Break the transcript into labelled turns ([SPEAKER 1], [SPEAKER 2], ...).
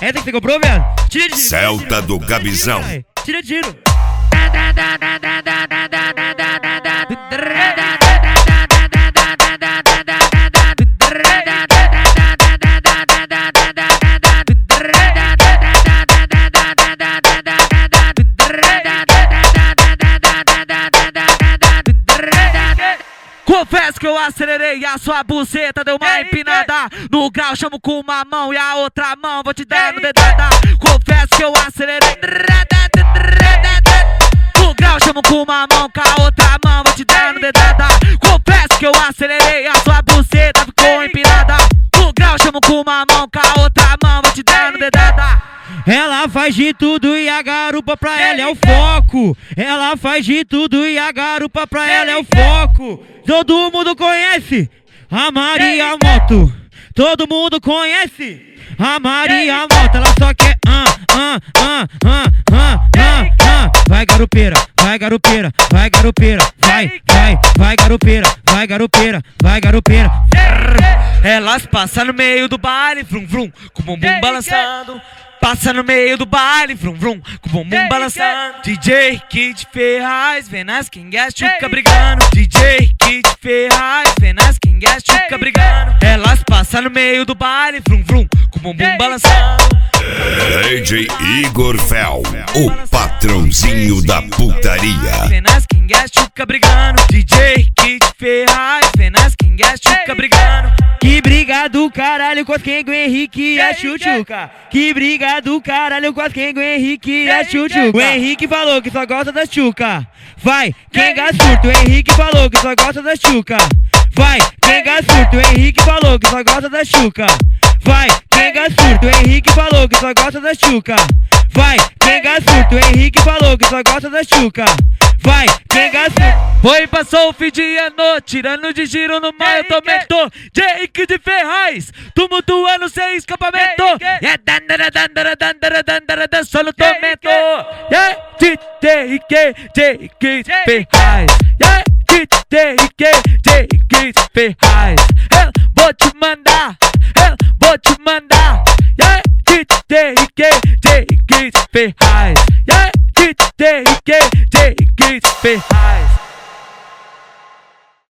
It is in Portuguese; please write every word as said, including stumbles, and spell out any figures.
[SPEAKER 1] Essa que você comprou, velho? Tira de giro.
[SPEAKER 2] Celta do Gabizão.
[SPEAKER 1] Tira de giro. Confesso que eu acelerei, a sua buceta deu uma empinada. No grau chamo com uma mão e a outra mão vou te dando dedada. Confesso que eu acelerei. No grau chamo com uma mão, com a outra mão vou te dando dedada. Confesso que eu acelerei, a sua buceta ficou empinada. No grau chamo com uma mão, com a outra mão vou te dando dedada. Ela faz de tudo e a garupa pra ela é o foco. Ela faz de tudo e a garupa pra ela é o foco. Todo mundo conhece a Maria Moto. Todo mundo conhece a Maria Moto. Ela só quer ah, ah, ah, ah, ah, ah, ah. Vai garupeira, vai garupeira, vai garupeira. Vai, vai, vai garupeira, vai garupeira, vai garupeira. Elas passam no meio do baile, vrum vrum, com o bumbum balançando. Passa no meio do baile, vrum vrum, com o bumbum balançando. D J Kid Ferraz, vem nas quingas, chuca brigando. D J Kid Ferraz, vem nas quingas, chuca brigando. Elas passam no meio do baile, vrum vrum, com o bumbum balançando.
[SPEAKER 2] D J Igor Fel, o patrãozinho da putaria.
[SPEAKER 1] Vem nas quingas, chuca brigando. D J Kid Ferraz, vem nas quingas, chuca brigando. Que briga do caralho com quem o Henrique e a Chuchuca. Que briga do caralho com quem o Henrique e a Chuchuca. O Henrique falou que só gosta da Chuca. Vai, quem surto. O Henrique falou que só gosta da Chuca. Vai, quem surto. O Henrique falou que só gosta da Chuca. Vai, quem surto. O Henrique falou que só gosta da Chuca. Vai, quem surto. O Henrique falou que só gosta da Chuca. Vai, quem surto. Foi, passou o fim de ano, tirando de giro no mar, eu tomento. J K de Ferraz, tumultuando sem escapamento. É dandara, dandara, dandara, dandara, dançando no tormento. Yeah, J K, J K de Ferraz. Yeah, J K, J K de Ferraz. Eu vou te mandar, eu vou te mandar. Yeah, J K, J K de Ferraz. Yeah, J K, J K de Ferraz.